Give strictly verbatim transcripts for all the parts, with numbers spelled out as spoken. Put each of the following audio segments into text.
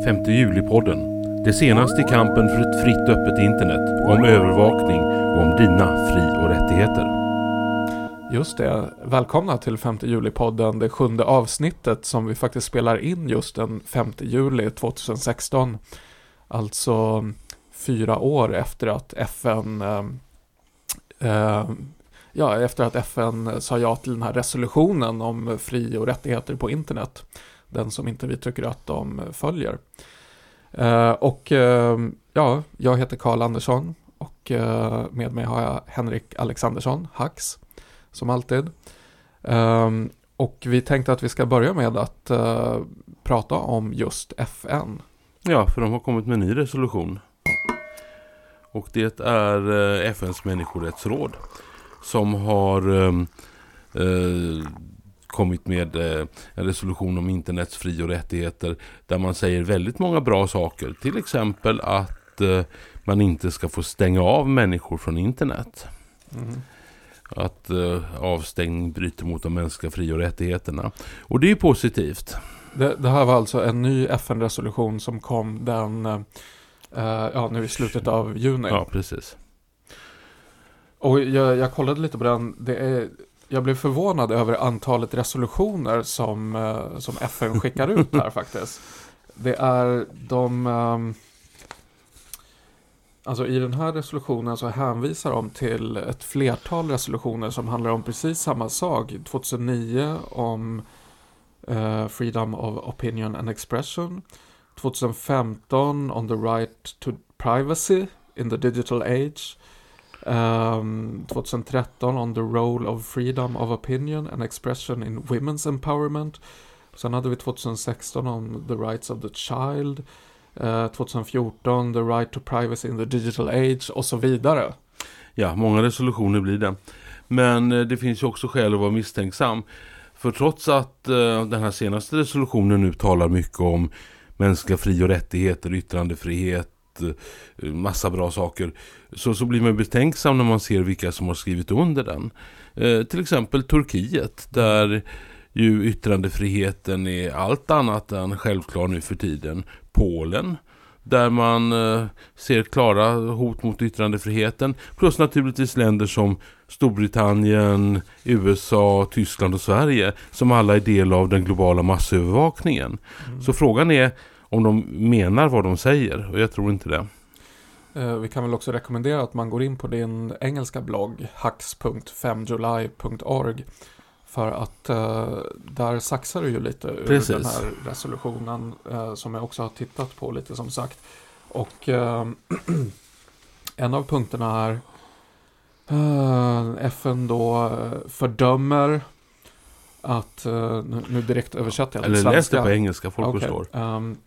femte juli-podden. Det senaste i kampen för ett fritt öppet internet, om övervakning och om dina fri- och rättigheter. Just det, välkomna till femte juli-podden, det sjunde avsnittet som vi faktiskt spelar in just den femte juli tjugohundrasexton. Alltså fyra år efter att F N eh, eh, ja, efter att F N sa ja till den här resolutionen om fri- och rättigheter på internet. Den som inte vi tycker att de följer. Eh, och eh, ja, jag heter Carl Andersson och eh, med mig har jag Henrik Alexandersson, Hax, som alltid. Eh, och vi tänkte att vi ska börja med att eh, prata om just F N. Ja, för de har kommit med en ny resolution. Och det är eh, F N:s människorättsråd som har eh, eh, kommit med eh, en resolution om internets fri- och rättigheter där man säger väldigt många bra saker. Till exempel att eh, man inte ska få stänga av människor från internet. Mm. Att eh, avstängning bryter mot de mänskliga fri- och rättigheterna. Och det är positivt. Det, det här var alltså en ny F N-resolution som kom den eh, ja, nu i slutet av juni. Ja, precis. Och jag, jag kollade lite på den. Det är, jag blev förvånad över antalet resolutioner som, eh, som F N skickar ut här faktiskt. Det är de... Um, alltså i den här resolutionen så hänvisar de till ett flertal resolutioner som handlar om precis samma sak. tjugohundranio om uh, Freedom of Opinion and Expression. tjugohundrafemton on the right to privacy in the digital age. Um, tjugotretton on the role of freedom of opinion and expression in women's empowerment. Sen hade vi tjugosexton om the rights of the child. Uh, tjugofjorton the right to privacy in the digital age och så vidare. Ja, många resolutioner blir det. Men uh, det finns ju också skäl att vara misstänksam. För trots att uh, den här senaste resolutionen nu talar mycket om mänskliga fri- och rättigheter, yttrandefrihet, massa bra saker, så, så blir man betänksam när man ser vilka som har skrivit under den. Eh, till exempel Turkiet, där ju yttrandefriheten är allt annat än självklar nu för tiden. Polen, där man eh, ser klara hot mot yttrandefriheten, plus naturligtvis länder som Storbritannien, U S A, Tyskland och Sverige, som alla är del av den globala massövervakningen. Mm. Så frågan är om de menar vad de säger, och jag tror inte det. Eh, vi kan väl också rekommendera att man går in på din engelska blogg hax punkt femjuly punkt org, för att eh, där saxar du ju lite ur Precis. Den här resolutionen eh, som jag också har tittat på lite som sagt. Och eh, en av punkterna är eh, F N då fördömer att, eh, nu, nu direkt översätter jag till Eller svenska. läs det på engelska, folk okay. förstår. Um,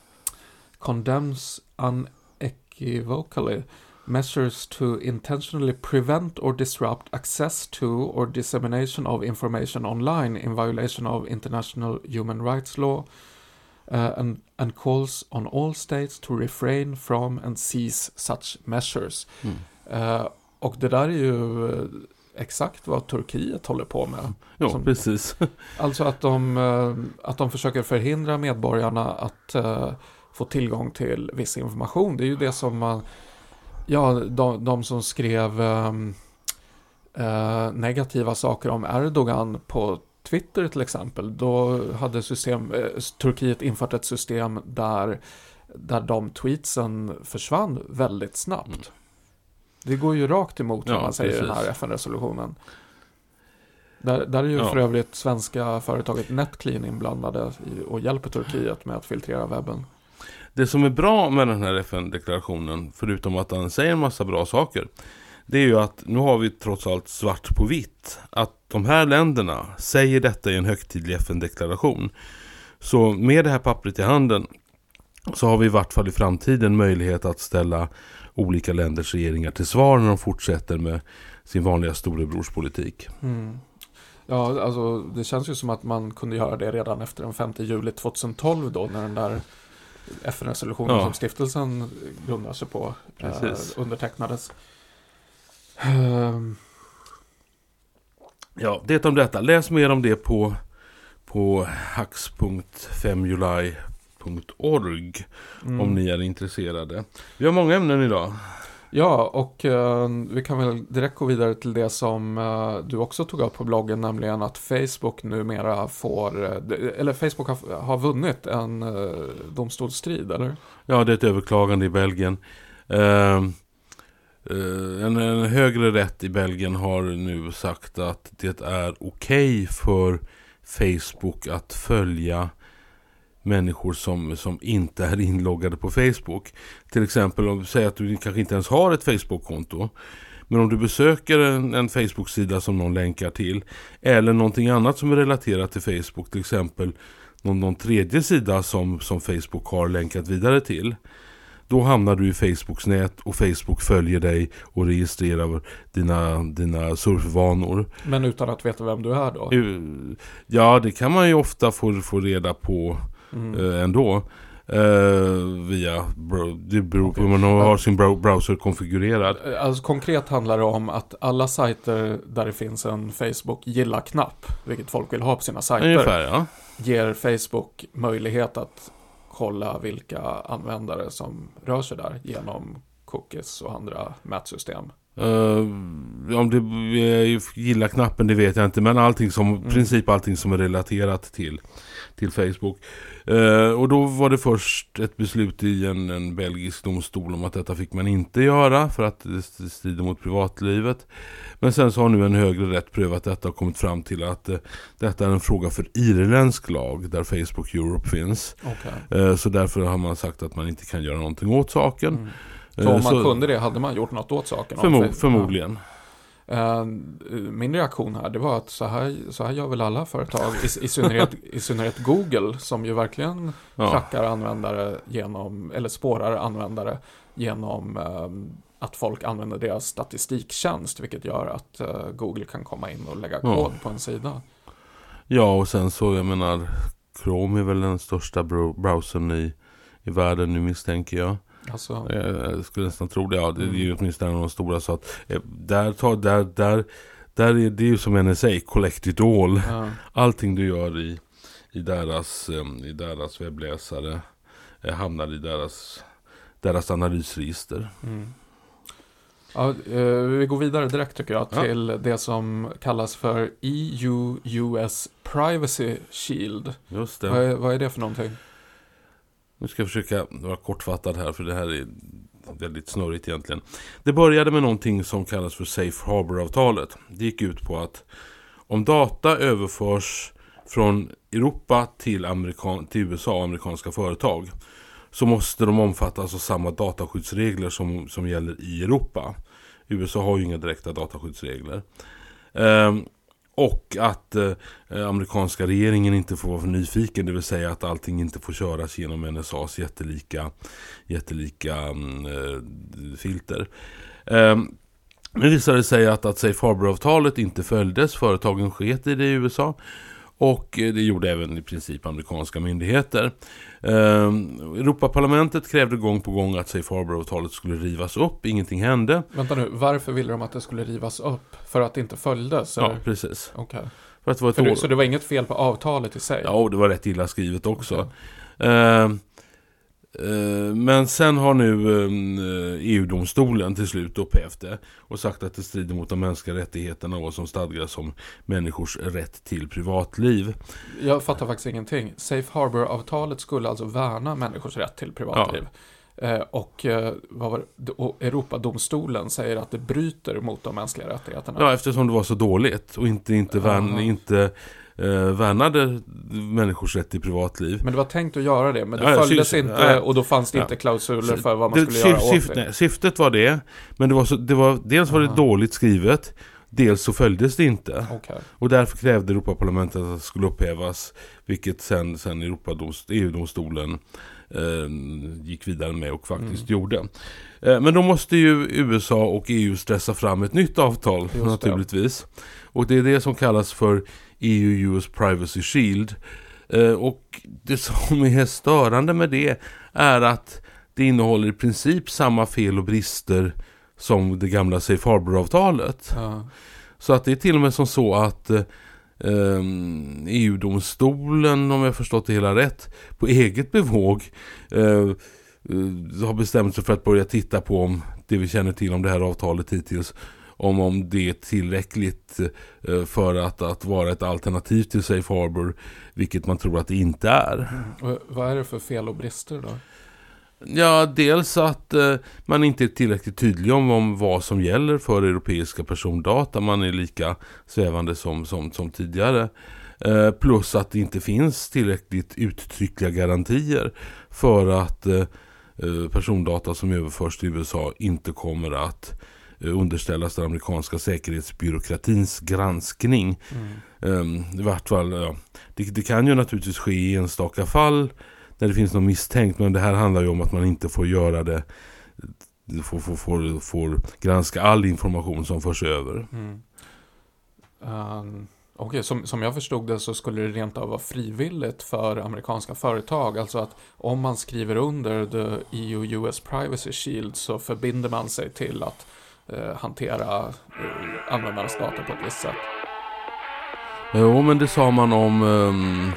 condemns unequivocally measures to intentionally prevent or disrupt access to or dissemination of information online in violation of international human rights law uh, and, and calls on all states to refrain from and seize such measures. Mm. Uh, och det där är ju exakt vad Turkiet håller på med. Ja, som, precis. Alltså att de, att de försöker förhindra medborgarna att uh, få tillgång till viss information. Det är ju det som man, ja, de, de som skrev um, uh, negativa saker om Erdogan på Twitter till exempel, då hade system, uh, Turkiet infört ett system där, där de tweetsen försvann väldigt snabbt. Mm. Det går ju rakt emot vad ja, man säger i den här F N-resolutionen. Där, där är ju ja. för övrigt svenska företaget NetClean inblandade i, och hjälper Turkiet med att filtrera webben. Det som är bra med den här F N-deklarationen, förutom att den säger en massa bra saker, det är ju att nu har vi trots allt svart på vitt att de här länderna säger detta i en högtidlig F N-deklaration. Så med det här pappret i handen så har vi i vart fall i framtiden möjlighet att ställa olika länders regeringar till svar när de fortsätter med sin vanliga storebrorspolitik. Mm. Ja, alltså det känns ju som att man kunde göra det redan efter den femte juli tjugotolv då, när den där F N-resolutionen ja. som stiftelsen grundar sig på eh, undertecknades. Um. Ja, det om detta. Läs mer om det på, på hax punkt femjuly punkt org Mm. om ni är intresserade. Vi har många ämnen idag. Ja, och uh, vi kan väl direkt gå vidare till det som uh, du också tog upp på bloggen, nämligen att Facebook numera får, uh, eller Facebook har, har vunnit en uh, domstolsstrid, eller? Ja, det är ett överklagande i Belgien. Uh, uh, en, en högre rätt i Belgien har nu sagt att det är okej för Facebook att följa människor som, som inte är inloggade på Facebook. Till exempel om du säger att du kanske inte ens har ett Facebook-konto. Men om du besöker en, en Facebook-sida som någon länkar till, eller någonting annat som är relaterat till Facebook, till exempel någon, någon tredje sida som, som Facebook har länkat vidare till, då hamnar du i Facebooks nät och Facebook följer dig och registrerar dina, dina surfvanor. Men utan att veta vem du är då? Ja, det kan man ju ofta få, få reda på mm. eh, ändå. Eh, via, det beror på hur man har sin browser konfigurerad. Alltså konkret handlar det om att alla sajter där det finns en Facebook gilla-knapp, vilket folk vill ha på sina sajter, ungefär, ja. ger Facebook möjlighet att kolla vilka användare som rör sig där genom cookies och andra mätsystem. Uh, om det gillar knappen, det vet jag inte, men allting som, mm. princip allting som är relaterat till, till Facebook. Uh, och då var det först ett beslut i en, en belgisk domstol om att detta fick man inte göra för att det strider mot privatlivet. Men sen så har nu en högre rätt prövat detta och kommit fram till att uh, detta är en fråga för irländsk lag där Facebook Europe finns. Okay. Uh, så därför har man sagt att man inte kan göra någonting åt saken. Mm. Så om man så, kunde det, hade man gjort något åt saken? Förmo- förmodligen. Uh, min reaktion här, det var att så här, så här gör väl alla företag, i, i, synnerhet, i synnerhet Google, som ju verkligen ja. trackar användare genom, eller spårar användare genom uh, att folk använder deras statistiktjänst, vilket gör att uh, Google kan komma in och lägga kod ja. på en sida. Ja, och sen så, jag menar, Chrome är väl den största browsern i, i världen nu, misstänker jag. Alltså. Jag skulle nästan tro det, ja, det är ju åtminstone en av de stora, så att där, tar, där, där, där är det ju som N S A, collect it all. Ja. Allting du gör i, i, deras, i deras webbläsare hamnar i deras, deras analysregister. Mm. Ja, vi går vidare direkt tycker jag till ja. det som kallas för E U U S Privacy Shield. Just det. Vad är, vad är det för någonting? Nu ska jag försöka vara kortfattad här, för det här är väldigt snurrigt egentligen. Det började med någonting som kallas för Safe Harbor-avtalet. Det gick ut på att om data överförs från Europa till, Amerikan- till U S A och amerikanska företag, så måste de omfattas av samma dataskyddsregler som, som gäller i Europa. U S A har ju inga direkta dataskyddsregler. Ehm, Och att eh, amerikanska regeringen inte får vara för nyfiken, det vill säga att allting inte får köras genom N S A:s jättelika, jättelika eh, filter. Eh, nu visade det sig att, att Safe Harbor-avtalet inte följdes, företagen sket i det i U S A. Och det gjorde även i princip amerikanska myndigheter. Eh, Europaparlamentet krävde gång på gång att Safe Harbor-avtalet skulle rivas upp. Ingenting hände. Vänta nu, varför ville de att det skulle rivas upp? För att det inte följdes? Eller? Ja, precis. Okay. För att det var ett För år... det, så det var inget fel på avtalet i sig? Ja, och det var rätt illa skrivet också. Okay. Eh, Men sen har nu E U-domstolen till slut upphävt det och sagt att det strider mot de mänskliga rättigheterna och som stadgas om människors rätt till privatliv. Jag fattar faktiskt ingenting. Safe Harbor-avtalet skulle alltså värna människors rätt till privatliv. Ja. Och, vad var det? Och Europadomstolen säger att det bryter mot de mänskliga rättigheterna. Ja, eftersom det var så dåligt och inte, inte, värn, inte eh, värnade människors rätt till privatliv. Men det var tänkt att göra det, men det ja, följdes syftet, inte ja. och då fanns det inte klausuler för vad man det, skulle syf, göra åt syftet, det. Nej, syftet var det, men det var så, det var, dels var det dåligt skrivet, dels så följdes det inte. Okay. Och därför krävde Europaparlamentet att det skulle upphävas, vilket sen, sen Europadomst, E U-domstolen eh, gick vidare med och faktiskt mm. gjorde. Eh, men då måste ju U S A och E U stressa fram ett nytt avtal. Just naturligtvis. Det. Och det är det som kallas för E U U S Privacy Shield. Eh, och det som är störande med det är att det innehåller i princip samma fel och brister som det gamla Safe Harbor-avtalet. Ja. Så att det är till och med som så att E U-domstolen, om jag förstått det hela rätt, på eget bevåg eh, har bestämt sig för att börja titta på om det vi känner till om det här avtalet hittills, om, om det är tillräckligt eh, för att, att vara ett alternativ till Safe Harbor, vilket man tror att det inte är. Mm. Och vad är det för fel och brister då? Ja, dels att eh, man inte är tillräckligt tydlig om, om vad som gäller för europeiska persondata. Man är lika svävande som, som, som tidigare. Eh, plus att det inte finns tillräckligt uttryckliga garantier för att eh, persondata som överförs till U S A inte kommer att eh, underställas den amerikanska säkerhetsbyråkratins granskning. Mm. Eh, I vart fall, ja, det, det kan ju naturligtvis ske i enstaka fall när det finns något misstänkt, men det här handlar ju om att man inte får göra det, får, får, får, får granska all information som förs över. Mm. Um, Okej, okay, som, som jag förstod det så skulle det rent av vara frivilligt för amerikanska företag, alltså att om man skriver under the E U U S Privacy Shield så förbinder man sig till att uh, hantera uh, användarnas data på ett visst sätt. Jo, men det sa man om... Um,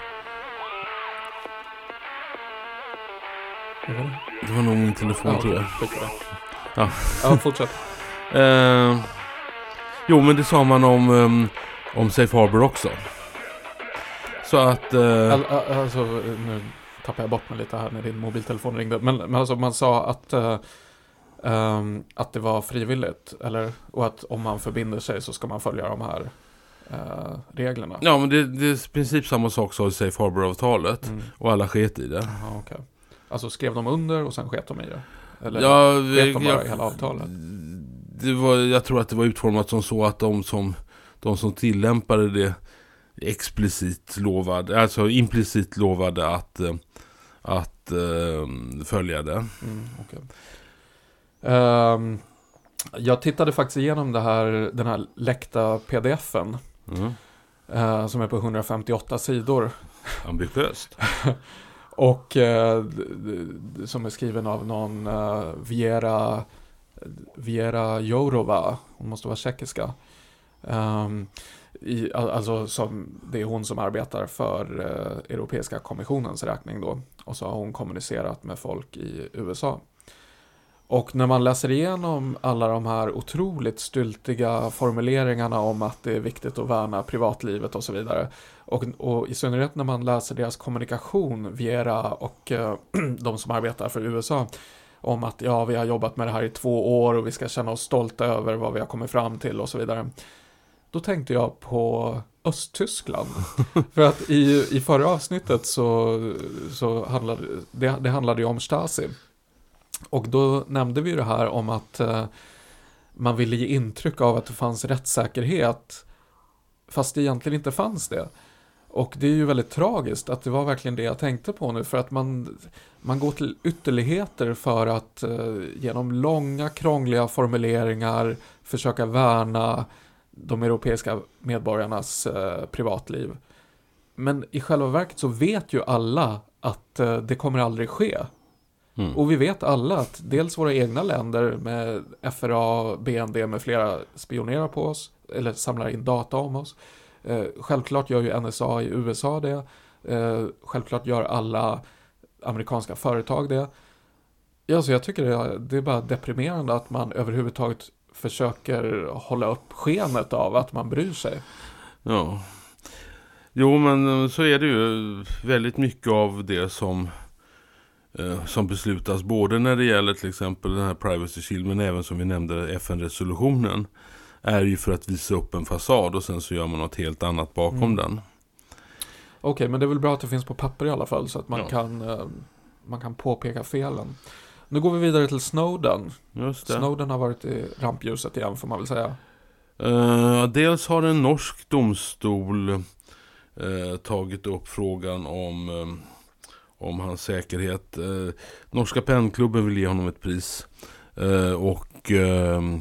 Det var nog min telefon, ja, tror jag. Ja, ja fortsätt. eh, jo, men det sa man om, um, om Safe Harbor också. Så att... Eh, All, alltså, nu tappar jag bort mig lite här när din mobiltelefon ringde. Men, men alltså, man sa att, uh, um, att det var frivilligt. Eller, och att om man förbinder sig så ska man följa de här uh, reglerna. Ja, men det, det är i princip samma sak som i Safe Harbor-avtalet. Mm. Och alla sket i det. Aha, okay. Alltså skrev de under och sen sket de i det? Eller ja, vet de bara jag, hela avtalet? Det var, jag tror att det var utformat som så att de som, de som tillämpade det explicit lovade, alltså implicit lovade att, att uh, följa det. Mm, okay. um, jag tittade faktiskt igenom det här, den här läckta pdf-en mm. uh, som är på hundrafemtioåtta sidor. Ambitiöst. Och eh, som är skriven av någon eh, Viera, Viera Jourova, hon måste vara tjeckiska. Um, i, alltså som, det är hon som arbetar för eh, Europeiska kommissionens räkning då. Och så har hon kommunicerat med folk i U S A. Och när man läser igenom alla de här otroligt styltiga formuleringarna om att det är viktigt att värna privatlivet och så vidare. Och, och i synnerhet när man läser deras kommunikation, Viera och eh, de som arbetar för U S A, om att ja, vi har jobbat med det här i två år och vi ska känna oss stolta över vad vi har kommit fram till och så vidare. Då tänkte jag på Östtyskland. För att i, i förra avsnittet så, så handlade det, det handlade ju om Stasi. Och då nämnde vi det här om att eh, man ville ge intryck av att det fanns rättssäkerhet fast det egentligen inte fanns det. Och det är ju väldigt tragiskt att det var verkligen det jag tänkte på nu, för att man, man går till ytterligheter för att eh, genom långa krångliga formuleringar försöka värna de europeiska medborgarnas eh, privatliv. Men i själva verket så vet ju alla att eh, det kommer aldrig ske. Mm. Och vi vet alla att dels våra egna länder med F R A, B N D med flera spionerar på oss eller samlar in data om oss. Eh, självklart gör ju N S A i U S A det. Eh, självklart gör alla amerikanska företag det. Ja, så jag tycker det är, det är bara deprimerande att man överhuvudtaget försöker hålla upp skenet av att man bryr sig. Ja. Jo, men så är det ju väldigt mycket av det som eh, som beslutas, både när det gäller till exempel den här Privacy Shield, men även som vi nämnde F N-resolutionen, är ju för att visa upp en fasad och sen så gör man något helt annat bakom mm. den. Okej, okay, men det är väl bra att det finns på papper i alla fall så att man, ja. kan, eh, man kan påpeka felen. Nu går vi vidare till Snowden. Just det. Snowden har varit i rampljuset igen, får man väl säga. Uh, dels har en norsk domstol uh, tagit upp frågan om, uh, om hans säkerhet. Uh, norska pennklubben vill ge honom ett pris. Uh, och uh,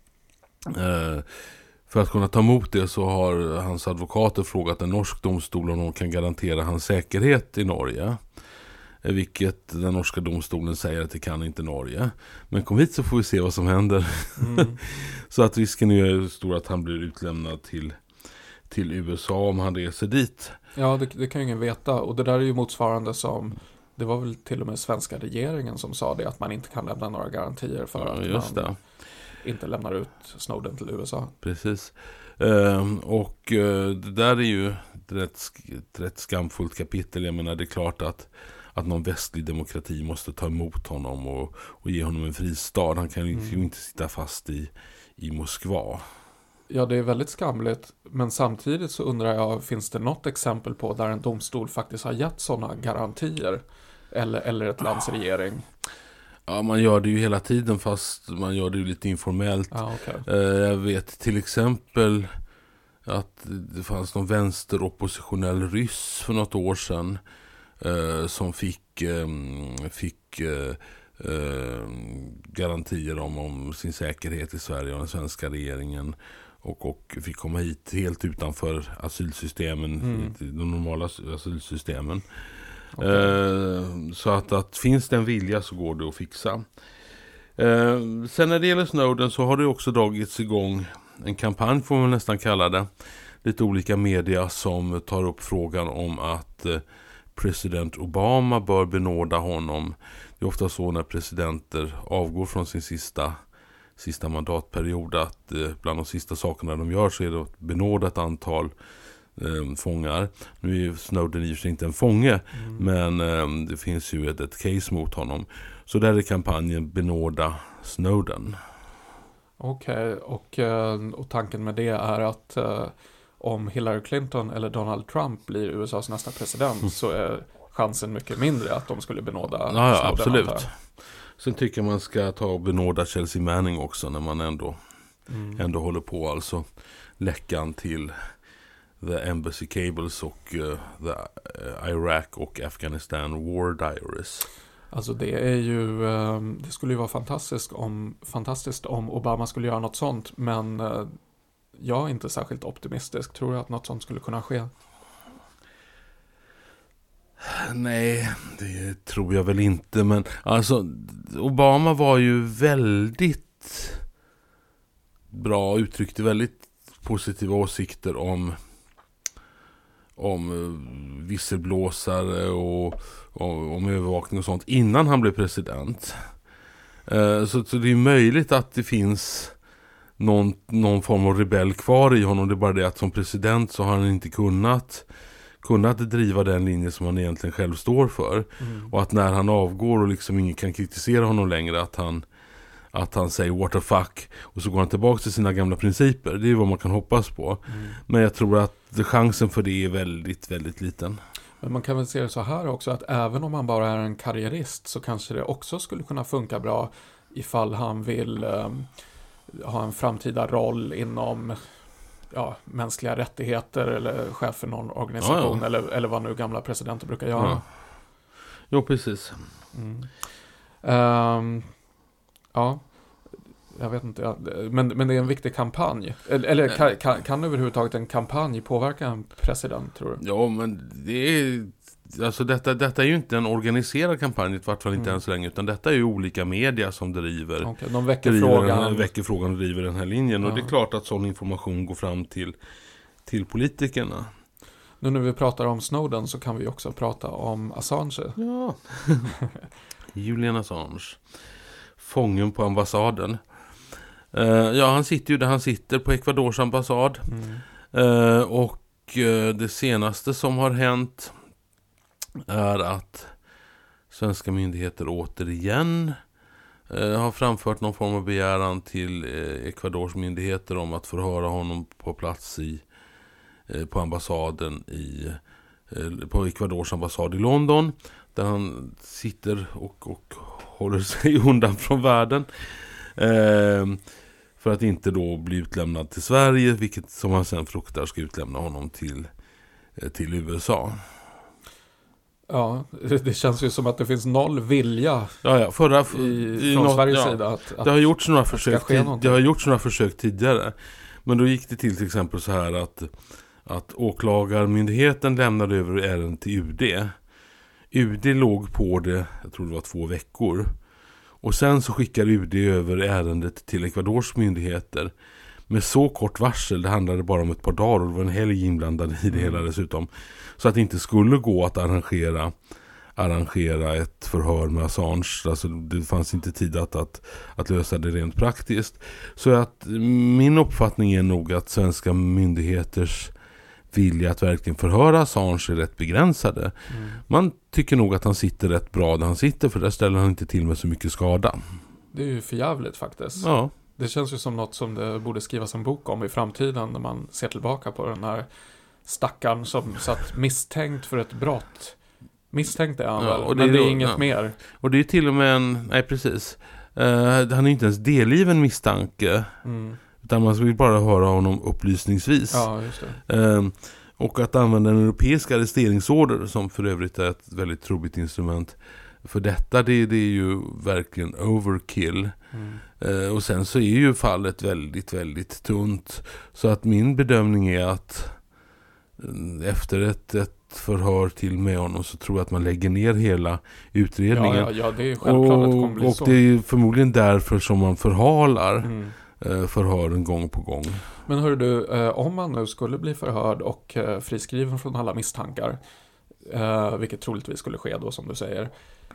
uh, för att kunna ta emot det så har hans advokater frågat en norsk domstol om de kan garantera hans säkerhet i Norge. Vilket den norska domstolen säger att det kan inte Norge. Men kom hit så får vi se vad som händer. Mm. Så att risken är stor att han blir utlämnad till, till U S A om han reser dit. Ja, det, det kan ju ingen veta. Och det där är ju motsvarande som, det var väl till och med svenska regeringen som sa det, att man inte kan lämna några garantier för Ja, att just man det. inte lämnar ut Snowden till U S A. Precis. Uh, och uh, det där är ju ett rätt, ett rätt skamfullt kapitel. Jag menar, det är klart att, att någon västlig demokrati måste ta emot honom och, och ge honom en fristad. Han kan ju mm. inte sitta fast i, i Moskva. Ja, det är väldigt skamligt. Men samtidigt så undrar jag, finns det något exempel på där en domstol faktiskt har gett sådana garantier? Eller, eller ett lands regering? Ja, man gör det ju hela tiden, fast man gör det ju lite informellt. Ah, okay. Jag vet till exempel att det fanns någon vänsteroppositionell ryss för något år sedan som fick, fick garantier om, om sin säkerhet i Sverige och den svenska regeringen. Och, och fick komma hit helt utanför asylsystemen, mm. de normala asylsystemen. Okay. Eh, så att, att finns det en vilja så går det att fixa. Eh, sen när det gäller Snowden så har det också dragits igång en kampanj, får man nästan kalla det. Lite olika media som tar upp frågan om att eh, president Obama bör benåda honom. Det är ofta så när presidenter avgår från sin sista, sista mandatperiod att eh, bland de sista sakerna de gör så är det att benåda ett antal eh, fångar. Nu är Snowden i och för sig inte en fånge, mm. men eh, det finns ju ett, ett case mot honom. Så där är kampanjen benåda Snowden. Okej, okay, och, och tanken med det är att eh, om Hillary Clinton eller Donald Trump blir U S A:s nästa president mm. så är chansen mycket mindre att de skulle benåda ja, Snowden. Ja, absolut. Sen tycker man ska ta och benåda Chelsea Manning också när man ändå, mm. ändå håller på. Alltså läckan till The Embassy Cables och uh, the uh, Iraq och Afghanistan War Diaries. Alltså det är ju, det skulle ju vara fantastiskt om, fantastiskt om Obama skulle göra något sånt, men jag är inte särskilt optimistisk. Tror du att något sånt skulle kunna ske? Nej, det tror jag väl inte, men alltså Obama var ju väldigt bra, uttryckte väldigt positiva åsikter om om visselblåsare och, och om övervakning och sånt innan han blev president. Eh, så, så det är möjligt att det finns någon, någon form av rebell kvar i honom. Det är bara det att som president så har han inte kunnat kunnat driva den linje som han egentligen själv står för. Mm. Och att när han avgår och liksom ingen kan kritisera honom längre, att han att han säger what the fuck och så går han tillbaka till sina gamla principer. Det är vad man kan hoppas på. Mm. Men jag tror att chansen för det är väldigt, väldigt liten. Men man kan väl se det så här också, att även om han bara är en karriärist så kanske det också skulle kunna funka bra ifall han vill um, ha en framtida roll inom ja, mänskliga rättigheter eller chef för någon organisation, ja, ja. Eller, eller vad nu gamla presidenter brukar göra. Ja. Jo, precis. Mm. Um, ja, jag vet inte. Men, men det är en viktig kampanj. Eller, eller kan, kan, kan överhuvudtaget en kampanj påverka en president, tror du? Ja, men det är... Alltså detta, detta är ju inte en organiserad kampanj, i vart fall inte mm. än så länge, utan detta är ju olika media som driver, okay, de väcker, driver frågan. Den, väcker frågan och driver den här linjen. Ja. Och det är klart att sån information går fram till, till politikerna. Nu när vi pratar om Snowden så kan vi också prata om Assange. Ja, Julian Assange. Fången på ambassaden. Uh, ja, han sitter ju där han sitter på Ecuadors ambassad. Mm. Uh, och uh, det senaste som har hänt är att svenska myndigheter återigen uh, har framfört någon form av begäran till uh, Ecuadors myndigheter om att förhöra honom på plats i, uh, på ambassaden i, uh, på Ecuadors ambassad i London, där han sitter och, och håller sig undan från världen. Uh, för att inte då bli utlämnad till Sverige, vilket som han sen fruktar ska utlämna honom till, till U S A. Ja, det känns ju som att det finns noll vilja ja, ja, förra, i, i från något, Sveriges ja, sida. Att, det, har gjorts några försök tid, det har gjorts några försök tidigare. Men då gick det till till exempel så här att, att åklagarmyndigheten lämnade över ärendet till U D. U D låg på det, jag tror det var två veckor. Och sen så skickar U D över ärendet till Ecuadors myndigheter. med så kort varsel, det handlade bara om ett par dagar och det var en helg inblandad i det hela dessutom, så att det inte skulle gå att arrangera arrangera ett förhör med Assange. Alltså det fanns inte tid att, att, att lösa det rent praktiskt. Så att min uppfattning är nog att svenska myndigheters vilja att verkligen förhöra Assange är rätt begränsade. Mm. Man tycker nog att han sitter rätt bra där han sitter, för där ställer han inte till med så mycket skada. Det är ju för jävligt faktiskt. Ja. Det känns ju som något som det borde skrivas en bok om i framtiden, när man ser tillbaka på den här stackaren som satt misstänkt för ett brott. Misstänkt är han ja, väl, och det men är, det är inget ja. mer. Och det är ju till och med en, nej precis, uh, han är inte ens delgiven misstanke. Mm. Utan man vill bara höra honom upplysningsvis. Ja, just det. Uh, och att använda en europeisk arresteringsorder, som för övrigt är ett väldigt trubbigt instrument för detta, det, det är ju verkligen overkill. Mm. Uh, och sen så är ju fallet väldigt, väldigt tunt. Så att min bedömning är att uh, efter ett, ett förhör till med honom så tror jag att man lägger ner hela utredningen. Ja, ja, ja det är självklart att det kommer bli och så. Och det är förmodligen därför som man förhalar mm. förhören gång på gång. Men hör du, om man nu skulle bli förhörd och friskriven från alla misstankar, vilket troligtvis skulle ske då som du säger,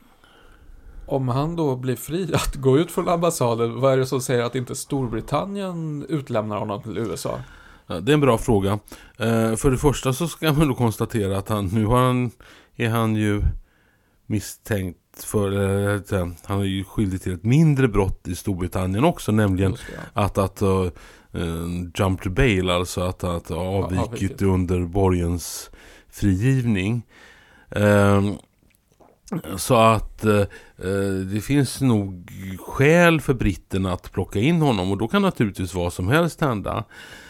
om han då blir fri att gå ut från ambassaden, vad är det som säger att inte Storbritannien utlämnar honom till U S A? Ja, det är en bra fråga. Uh, för det första så ska man då konstatera att han, nu har han, är han ju misstänkt för, uh, han är ju skyldig till ett mindre brott i Storbritannien också, nämligen att, att uh, uh, jump to bail, alltså att, att uh, avvikit ja, under borgens frigivning. Uh, så att uh, det finns nog skäl för britterna att plocka in honom, och då kan naturligtvis vad som helst hända.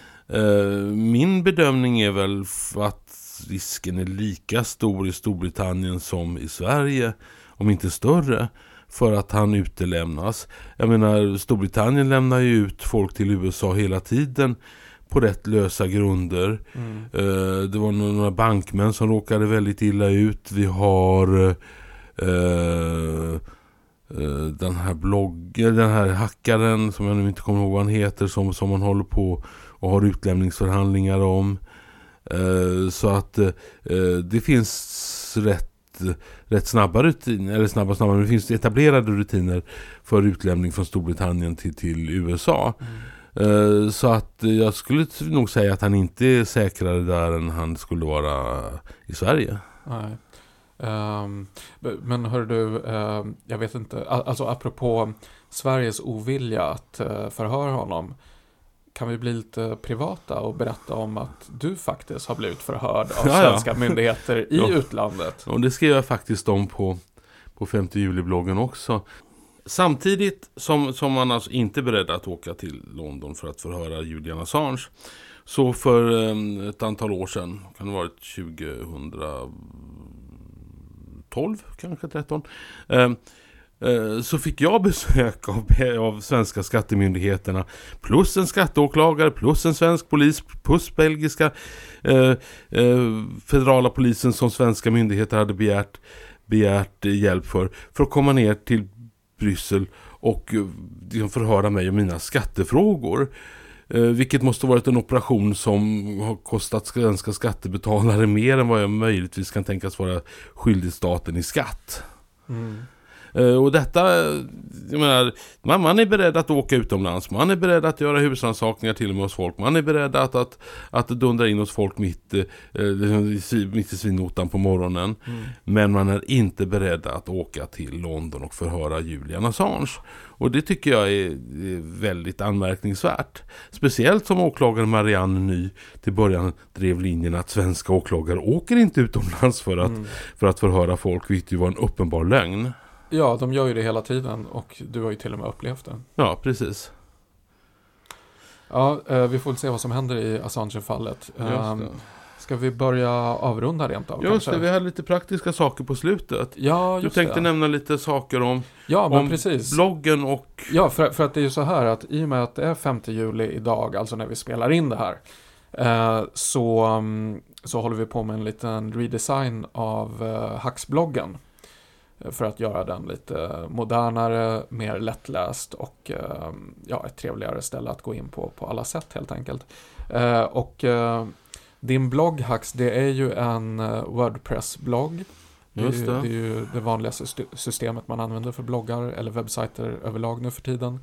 Min bedömning är väl att risken är lika stor i Storbritannien som i Sverige, om inte större, för att han utelämnas. Jag menar, Storbritannien lämnar ju ut folk till U S A hela tiden på rätt lösa grunder. Mm. Det var några bankmän som råkade väldigt illa ut. Vi har uh, den här bloggen, den här hackaren som jag nu inte kommer ihåg vad han heter, som, som man håller på och har utlämningsförhandlingar om. Uh, så att uh, det finns rätt, rätt snabba rutiner, eller snabba snabba, men det finns etablerade rutiner för utlämning från Storbritannien till, till U S A. Mm. Uh, så att jag skulle nog säga att han inte är säkrare där än han skulle vara i Sverige. Nej. Um, men hör du, uh, jag vet inte, alltså apropå Sveriges ovilja att uh, förhöra honom, kan vi bli lite privata och berätta om att du faktiskt har blivit förhörd av ja, svenska ja. myndigheter i ja. utlandet? Och det skrev jag faktiskt om på, på femte juli-bloggen också. Samtidigt som, som man alltså inte är beredd att åka till London för att förhöra Julian Assange, så för um, ett antal år sedan, kan det ha varit tjugohundratolv, kanske tretton, um, så fick jag besök av, av svenska skattemyndigheterna, plus en skatteåklagare, plus en svensk polis, plus belgiska eh, eh, federala polisen som svenska myndigheter hade begärt, begärt hjälp för, för att komma ner till Bryssel och eh, förhöra mig om mina skattefrågor. Eh, vilket måste varit en operation som har kostat svenska skattebetalare mer än vad jag möjligtvis kan tänkas vara skyldig staten i skatt. Mm. Och detta, jag menar, man, man är beredd att åka utomlands, man är beredd att göra husrannsakningar till och med hos folk, man är beredd att, att, att dundra in hos folk mitt, eh, mitt i svinnotan på morgonen, mm. men man är inte beredd att åka till London och förhöra Julian Assange. Och det tycker jag är, är väldigt anmärkningsvärt. Speciellt som åklagare Marianne Ny till början drev linjen att svenska åklagare åker inte utomlands för att, mm. för att förhöra folk, vilket ju var en uppenbar lögn. Ja, de gör ju det hela tiden och du har ju till och med upplevt det. Ja, precis. Ja, eh, vi får väl se vad som händer i Assange-fallet. Eh, ska vi börja avrunda rent av? Just kanske? det, vi hade lite praktiska saker på slutet. Ja, just Du tänkte det. nämna lite saker om, ja, men om precis. bloggen och... Ja, för, för att det är ju så här att i och med att det är femte juli idag, alltså när vi spelar in det här, eh, så, um, så håller vi på med en liten redesign av uh, Hacksbloggen. för att göra den lite modernare, mer lättläst och ja, ett trevligare ställe att gå in på på alla sätt helt enkelt. Och din blogg, Hax, det är ju en WordPress-blogg. Det är, ju, det är ju det vanliga systemet man använder för bloggar eller webbsajter överlag nu för tiden.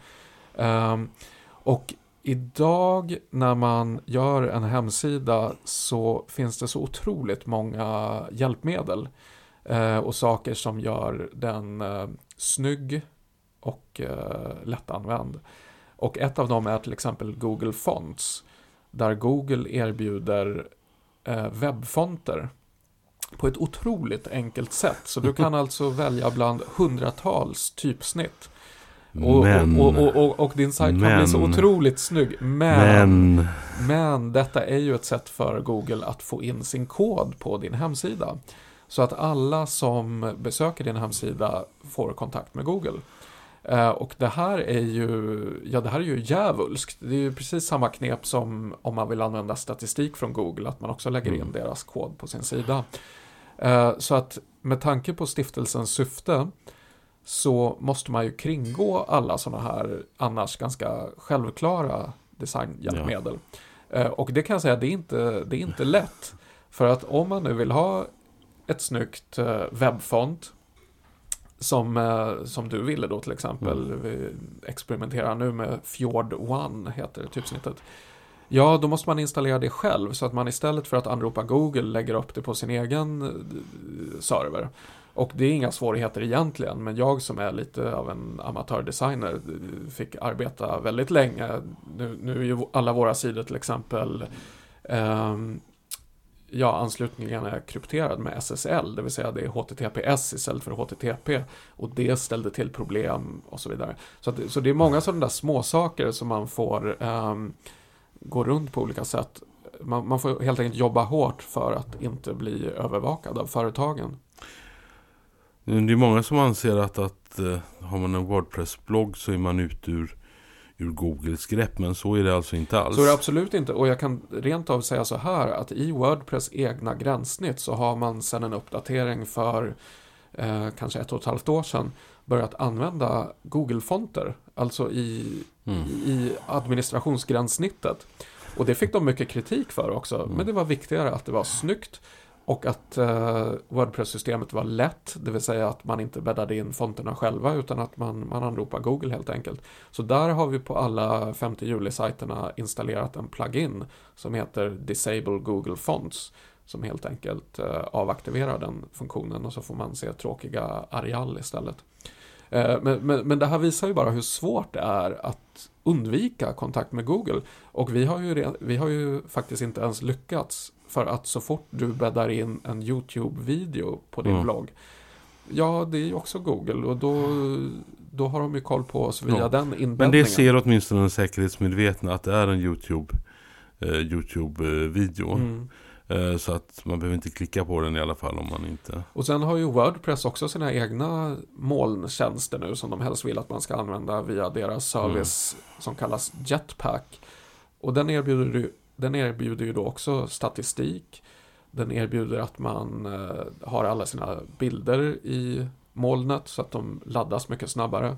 Och idag när man gör en hemsida så finns det så otroligt många hjälpmedel eh, och saker som gör den eh, snygg och eh, lättanvänd. Och ett av dem är till exempel Google Fonts, där Google erbjuder eh, webbfonter på ett otroligt enkelt sätt. Så du kan alltså välja bland hundratals typsnitt. Och, men, och, och, och, och din sajt kan bli så otroligt snygg. Men, men. men detta är ju ett sätt för Google att få in sin kod på din hemsida. Så att alla som besöker din hemsida får kontakt med Google. Uh, och det här är ju ja, det här är ju djävulskt. Det är ju precis samma knep som om man vill använda statistik från Google, att man också lägger in mm. deras kod på sin sida. Uh, så att med tanke på stiftelsens syfte så måste man ju kringgå alla sådana här annars ganska självklara designhjälpmedel. Ja. Uh, och det kan jag säga, det är inte, det är inte lätt. För att om man nu vill ha ett snyggt uh, webbfont Som, eh, som du ville då till exempel. Mm. Vi experimenterar nu med Fjord One heter typsnittet. Ja, då måste man installera det själv så att man istället för att anropa Google lägger upp det på sin egen eh, server. Och det är inga svårigheter egentligen, men jag som är lite av en amatördesigner fick arbeta väldigt länge. Nu, nu är ju alla våra sidor till exempel eh, Ja, anslutningen är krypterad med S S L, det vill säga det är H T T P S istället för H T T P, och det ställde till problem och så vidare. Så, att, så det är många sådana där små saker som man får um, gå runt på olika sätt. Man, man får helt enkelt jobba hårt för att inte bli övervakad av företagen. Det är många som anser att, att uh, har man en WordPress-blogg så är man ut ur ur Googles grepp, men så är det alltså inte alls. Så är det absolut inte, och jag kan rent av säga så här att i WordPress egna gränssnitt så har man sedan en uppdatering för eh, kanske ett och ett halvt år sedan börjat använda Google-fonter, alltså i, mm. i administrationsgränssnittet. Och det fick de mycket kritik för också, mm. men det var viktigare att det var snyggt och att eh, WordPress-systemet var lätt, det vill säga att man inte bäddade in fonterna själva utan att man, man anropar Google helt enkelt. Så där har vi på alla femte juli-sajterna installerat en plugin som heter Disable Google Fonts, som helt enkelt eh, avaktiverar den funktionen, och så får man se tråkiga Arial istället. Eh, men, men, men det här visar ju bara hur svårt det är att undvika kontakt med Google, och vi har ju, vi har ju faktiskt inte ens lyckats. För att så fort du bäddar in en YouTube-video på din mm. blogg, ja, det är ju också Google, och då, då har de ju koll på oss via ja. den inbäddningen. Men det ser åtminstone en säkerhetsmedvetna att det är en YouTube, eh, YouTube-video. Mm. Eh, så att man behöver inte klicka på den i alla fall om man inte... Och sen har ju WordPress också sina egna molntjänster nu som de helst vill att man ska använda via deras service mm. som kallas Jetpack. Och den erbjuder du Den erbjuder ju då också statistik. Den erbjuder att man eh, har alla sina bilder i molnet så att de laddas mycket snabbare.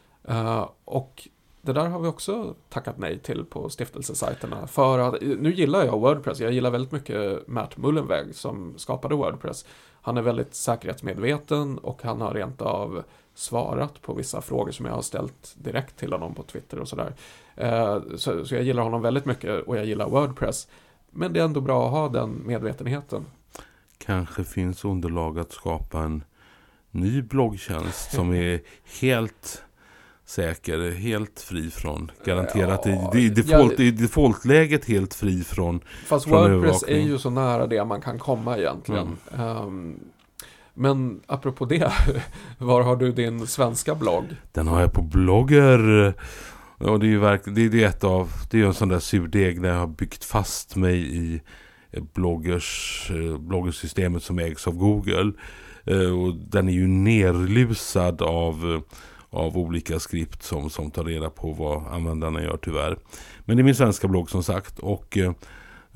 Uh, och det där har vi också tackat nej till på stiftelsesajterna. För att, nu gillar jag WordPress. Jag gillar väldigt mycket Matt Mullenweg som skapade WordPress. Han är väldigt säkerhetsmedveten och han har rent av svarat på vissa frågor som jag har ställt direkt till honom på Twitter och sådär. Uh, så, så jag gillar honom väldigt mycket och jag gillar WordPress. Men det är ändå bra att ha den medvetenheten. Kanske finns underlag att skapa en ny bloggtjänst som är helt säker, helt fri från, garanterat ja, i, i, default, ja, i defaultläget helt fri från Fast från WordPress är ju så nära det man kan komma egentligen. Mm. Um, men apropå det, var har du din svenska blogg? Den har jag på Blogger. Och det är ju verkligen, det är det ett av, det är ju en sån där surdeg när jag har byggt fast mig i bloggers, bloggersystemet som ägs av Google. Och den är ju nerlusad av, av olika skript som, som tar reda på vad användarna gör tyvärr. Men det är min svenska blogg som sagt, och eh,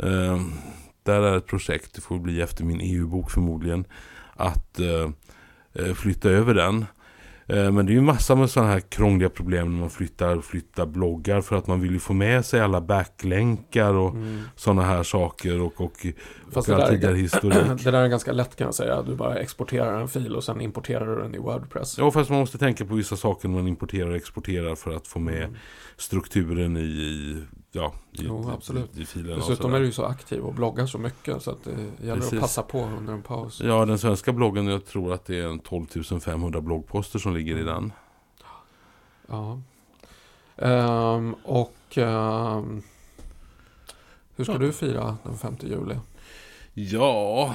där är ett projekt, det får bli efter min E U-bok förmodligen, att eh, eh, flytta över den. Eh, men det är ju massa med sådana här krångliga problem när man flyttar, flyttar bloggar, för att man vill ju få med sig alla backlänkar och mm. sådana här saker och, och, Fast och det, all där är, historik. det där är ganska lätt, kan jag säga. Du bara exporterar en fil och sen importerar du den i WordPress. Ja, fast man måste tänka på vissa saker när man importerar och exporterar för att få med mm. strukturen i, i, ja, i, jo, absolut. i, i filen. Dessutom är du ju så aktiv och bloggar så mycket, så att det gäller Precis. att passa på under en paus. Ja, den svenska bloggen, jag tror att det är en tolv tusen femhundra bloggposter som ligger i den. Ja. Um, och um, hur ska ja. du fira den femte juli? Ja,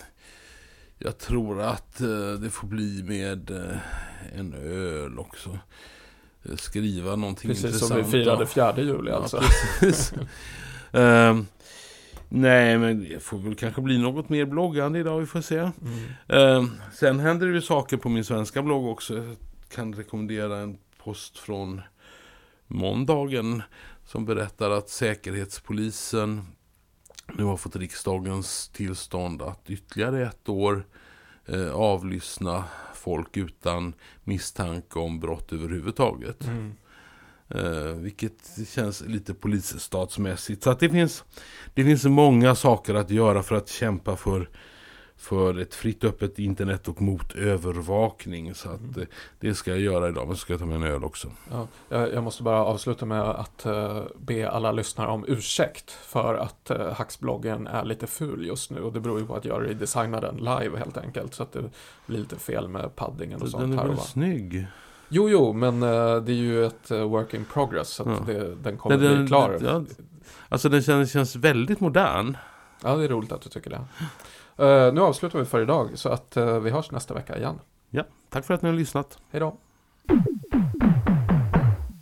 jag tror att uh, det får bli med uh, en öl också. Uh, skriva någonting precis intressant. Precis som vi firade fjärde juli alltså. Ja, precis. um, nej, men det får väl kanske bli något mer bloggande idag, vi får se. Mm. Um, sen händer det ju saker på min svenska blogg också. Jag kan rekommendera en post från måndagen som berättar att Säkerhetspolisen nu har fått riksdagens tillstånd att ytterligare ett år eh, avlyssna folk utan misstanke om brott överhuvudtaget. Mm. Eh, vilket känns lite polisstatsmässigt. Så att det finns, det finns många saker att göra för att kämpa för för ett fritt öppet internet och mot övervakning. Så att mm. det ska jag göra idag, men så ska jag ta med en öl också. Ja, jag, jag måste bara avsluta med att uh, be alla lyssnare om ursäkt för att uh, Hacksbloggen är lite ful just nu. Och det beror ju på att jag redesignade den live helt enkelt. Så att det blir lite fel med paddingen och sånt här. Den är väl va? snygg? Jo, jo, men uh, det är ju ett uh, work in progress. Så att ja. det, den kommer den, bli klar. Den, ja, alltså den känns, känns väldigt modern. Ja, det är roligt att du tycker det. Uh, nu avslutar vi för idag, så att uh, vi hörs nästa vecka igen. Ja, tack för att ni har lyssnat. Hej då.